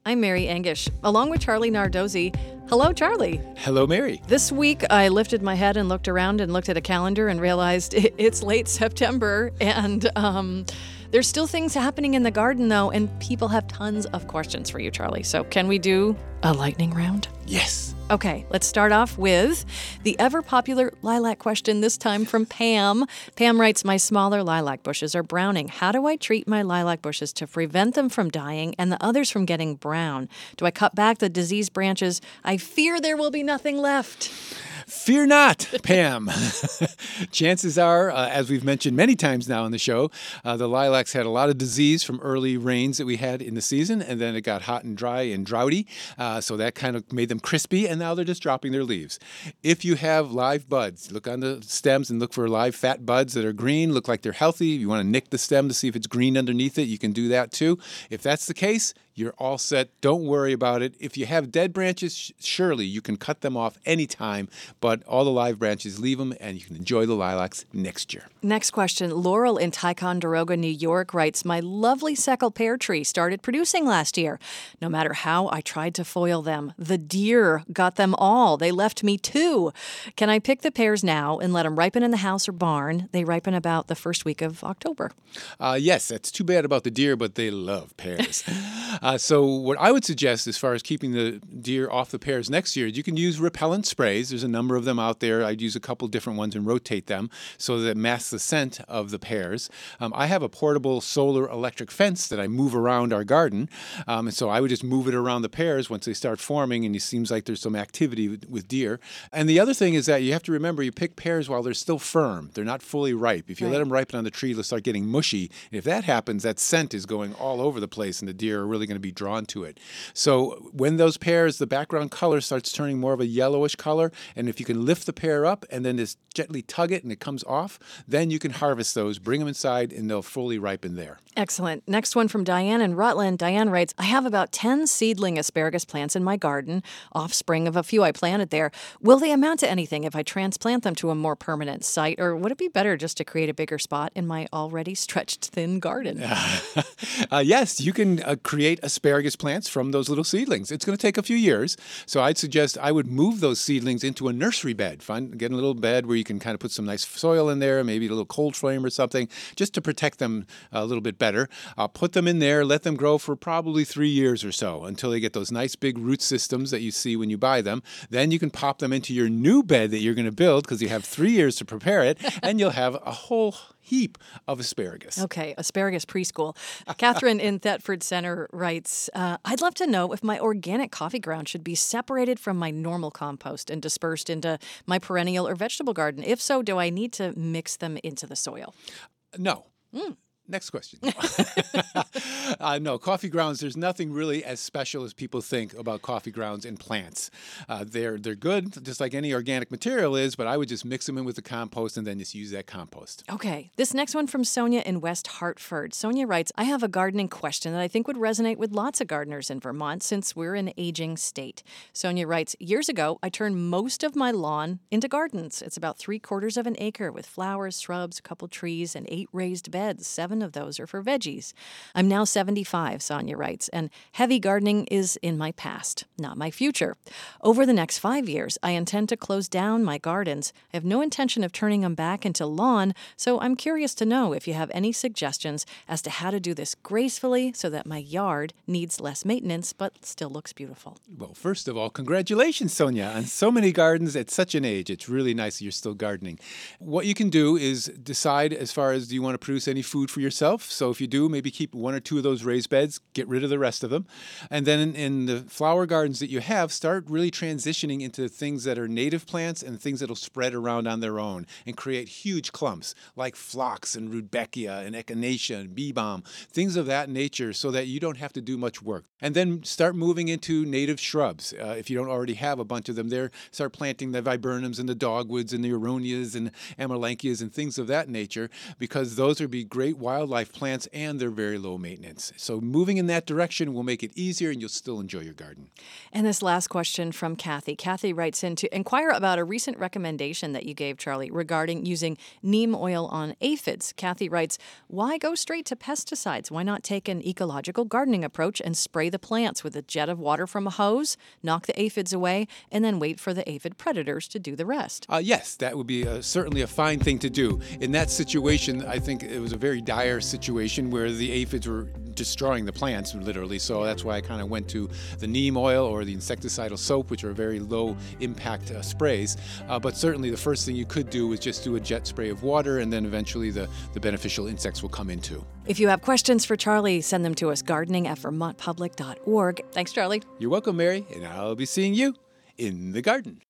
I'm Mary Angish, along with Charlie Nardozzi. Hello, Charlie. Hello, Mary. This week, I lifted my head and looked around and looked at a calendar and realized it's late September, and there's still things happening in the garden, though, and people have tons of questions for you, Charlie. So can we do a lightning round? Yes. Okay, let's start off with the ever-popular lilac question, this time from Pam. Pam writes, my smaller lilac bushes are browning. How do I treat my lilac bushes to prevent them from dying and the others from getting brown? Do I cut back the diseased branches? I fear there will be nothing left. Fear not, Pam. Chances are, as we've mentioned many times now on the show, the lilacs had a lot of disease from early rains that we had in the season, and then it got hot and dry and droughty, so that kind of made them crispy, and now they're just dropping their leaves. If you have live buds, look on the stems and look for live fat buds that are green, look like they're healthy. If you want to nick the stem to see if it's green underneath it, you can do that too. If that's the case, you're all set. Don't worry about it. If you have dead branches, surely you can cut them off anytime, but all the live branches, leave them, and you can enjoy the lilacs next year. Next question. Laurel in Ticonderoga, New York writes, my lovely Seckel pear tree started producing last year. No matter how I tried to foil them, the deer got them all. They left me two. Can I pick the pears now and let them ripen in the house or barn? They ripen about the first week of October. Yes, that's too bad about the deer, but they love pears. So what I would suggest as far as keeping the deer off the pears next year, you can use repellent sprays. There's a number of them out there. I'd use a couple different ones and rotate them so that it masks the scent of the pears. I have a portable solar electric fence that I move around our garden. And so I would just move it around the pears once they start forming, and it seems like there's some activity with deer. And the other thing is that you have to remember you pick pears while they're still firm. They're not fully ripe. If you let them ripen on the tree, they'll start getting mushy. And if that happens, that scent is going all over the place, and the deer are really going to be drawn to it. So when those pears, the background color starts turning more of a yellowish color, and if you can lift the pear up and then just gently tug it and it comes off, then you can harvest those, bring them inside, and they'll fully ripen there. Excellent. Next one from Diane in Rutland. Diane writes, I have about 10 seedling asparagus plants in my garden, offspring of a few I planted there. Will they amount to anything if I transplant them to a more permanent site, or would it be better just to create a bigger spot in my already stretched thin garden? Yes, you can create asparagus plants from those little seedlings. It's going to take a few years, so I'd suggest I would move those seedlings into a nursery bed. Get a little bed where you can kind of put some nice soil in there, maybe a little cold frame or something, just to protect them a little bit better. Put them in there, let them grow for probably 3 years or so until they get those nice big root systems that you see when you buy them. Then you can pop them into your new bed that you're going to build because you have 3 years to prepare it, and you'll have a whole heap of asparagus. Okay, asparagus preschool. Catherine in Thetford Center writes, I'd love to know if my organic coffee ground should be separated from my normal compost and dispersed into my perennial or vegetable garden. If so, do I need to mix them into the soil? No. Next question. No, coffee grounds, there's nothing really as special as people think about coffee grounds in plants. They're good, just like any organic material is, but I would just mix them in with the compost and then just use that compost. Okay. This next one from Sonia in West Hartford. Sonia writes, I have a gardening question that I think would resonate with lots of gardeners in Vermont since we're an aging state. Sonia writes, years ago, I turned most of my lawn into gardens. It's about 3/4 of an acre with flowers, shrubs, a couple trees, and 8 raised beds. 7 of those are for veggies. I'm now 75, Sonia writes, and heavy gardening is in my past, not my future. Over the next 5 years, I intend to close down my gardens. I have no intention of turning them back into lawn, so I'm curious to know if you have any suggestions as to how to do this gracefully so that my yard needs less maintenance but still looks beautiful. Well, first of all, congratulations, Sonia, on so many gardens at such an age. It's really nice that you're still gardening. What you can do is decide as far as do you want to produce any food for yourself. So if you do, maybe keep 1 or 2 of those raised beds, get rid of the rest of them. And then in the flower gardens that you have, start really transitioning into things that are native plants and things that will spread around on their own and create huge clumps like phlox and rudbeckia and echinacea and bee balm, things of that nature so that you don't have to do much work. And then start moving into native shrubs. If you don't already have a bunch of them there, start planting the viburnums and the dogwoods and the aronias and amelanchias and things of that nature because those would be great wildlife plants, and they're very low maintenance. So moving in that direction will make it easier and you'll still enjoy your garden. And this last question from Kathy. Kathy writes in to inquire about a recent recommendation that you gave, Charlie, regarding using neem oil on aphids. Kathy writes, why go straight to pesticides? Why not take an ecological gardening approach and spray the plants with a jet of water from a hose, knock the aphids away, and then wait for the aphid predators to do the rest? Yes, that would be certainly a fine thing to do. In that situation, I think it was a very dire situation where the aphids were destroying the plants, literally. So that's why I kind of went to the neem oil or the insecticidal soap, which are very low impact sprays. But certainly the first thing you could do is just do a jet spray of water, and then eventually the beneficial insects will come in too. If you have questions for Charlie, send them to us, gardening@vermontpublic.org. Thanks, Charlie. You're welcome, Mary, and I'll be seeing you in the garden.